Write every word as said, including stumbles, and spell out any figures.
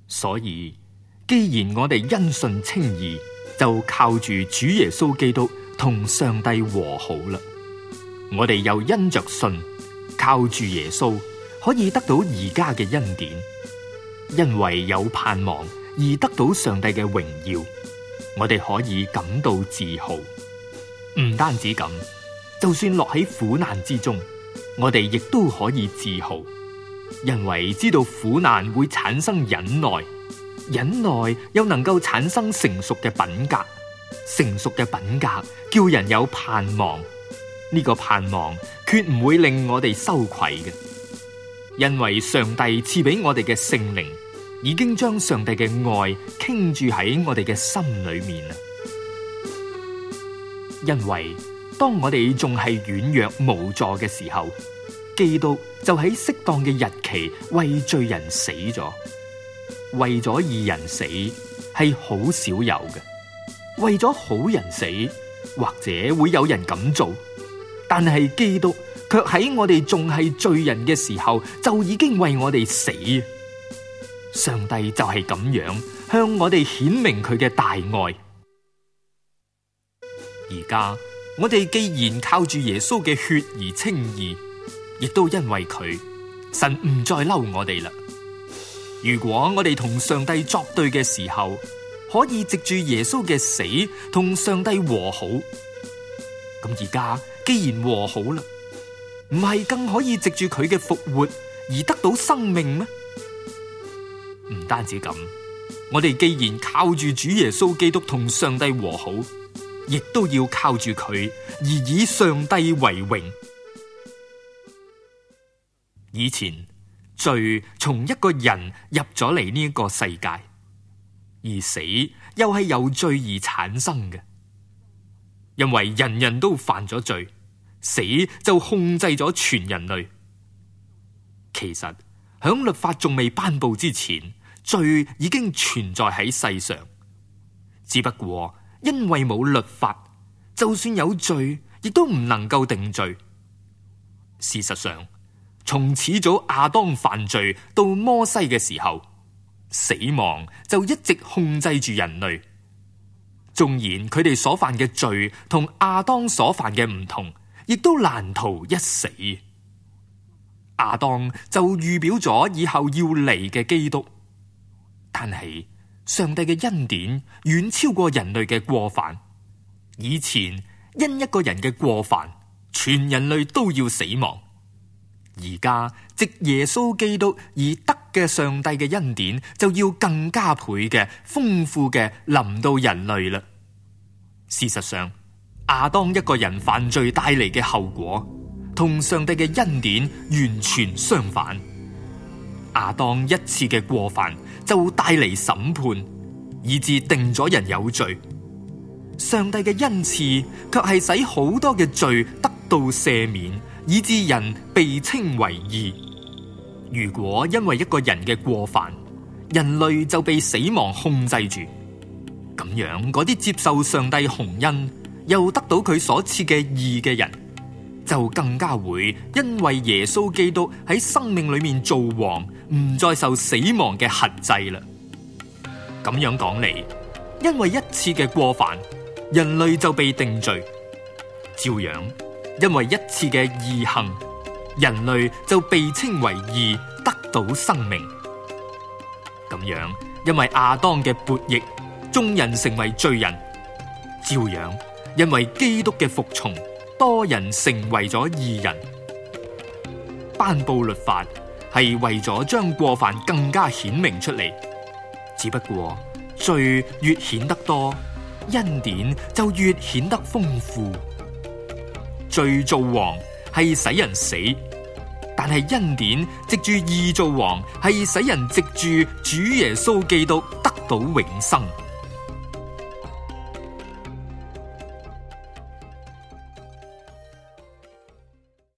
所以既然我哋因信稱義，就靠住主耶穌基督同上帝和好啦。我哋又因着信，靠住耶穌可以得到而家嘅恩典，因為有盼望而得到上帝嘅榮耀，我哋可以感到自豪。唔單止咁，就算落喺苦難之中，我哋亦都可以自豪，因為知道苦難會產生忍耐，忍耐又能夠產生成熟嘅品格，成熟嘅品格叫人有盼望。呢個盼望決唔會令我哋羞愧嘅，因為上帝賜俾我哋嘅聖靈已經將上帝嘅愛傾注喺我哋嘅心裏面啦。因為當我哋仲係軟弱無助嘅時候，基督就喺適當嘅日期為罪人死咗。為咗義人死係好少有嘅，為咗好人死或者會有人咁做，但係基督卻喺我哋仲係罪人嘅時候就已經為我哋死。上帝就係咁樣向我哋顯明佢嘅大愛。而家我哋既然靠住耶穌嘅血而稱義，亦都因為佢，神唔再嬲我哋啦。如果我哋同上帝作對嘅時候，可以藉住耶穌嘅死同上帝和好，咁而家既然和好啦，唔係更可以藉住佢嘅復活而得到生命咩？唔單止咁，我哋既然靠住主耶穌基督同上帝和好，亦都要靠住佢而以上帝為榮。以前罪從一個人入咗嚟呢一個世界，而死又係由罪而產生嘅。因為人人都犯咗罪，死就控制咗全人類。其實響律法仲未頒布之前，罪已經存在喺世上，只不過因為冇律法，就算有罪，亦都唔能夠定罪。事實上，從始祖亞當犯罪到摩西嘅時候，死亡就一直控制住人類。縱然佢哋所犯嘅罪同亞當所犯嘅唔同，亦都難逃一死。亞當就預表咗以後要嚟嘅基督，但係上帝嘅恩典遠超過人類嘅過犯。以前因一個人嘅過犯，全人類都要死亡。而家藉耶穌基督而得嘅上帝嘅恩典，就要更加倍嘅豐富嘅臨到人類啦。事實上，亞當一個人犯罪帶嚟嘅後果，同上帝嘅恩典完全相反。亞當一次嘅過犯就帶嚟審判，以致定咗人有罪。上帝嘅恩賜卻係使好多嘅罪得到赦免，以致人被稱為義。如果因為一個人嘅過犯，人類就被死亡控制住，咁樣嗰啲接受上帝洪恩又得到佢所賜嘅義嘅人，就更加會因為耶穌基督喺生命裏面做王，唔再受死亡嘅轄制啦。咁樣講嚟，因為一次嘅過犯，人類就被定罪；照樣，因為一次嘅義行，人類就被稱為義，得到生命。咁樣，因為亞當嘅悖逆，眾人成為罪人；照樣，因為基督嘅服從，多人成為咗義人。頒布律法係為咗將過犯更加顯明出嚟，只不過罪越顯得多，恩典就越顯得豐富。罪做王係使人死，但係恩典藉住義做王係使人藉住主耶穌基督得到永生。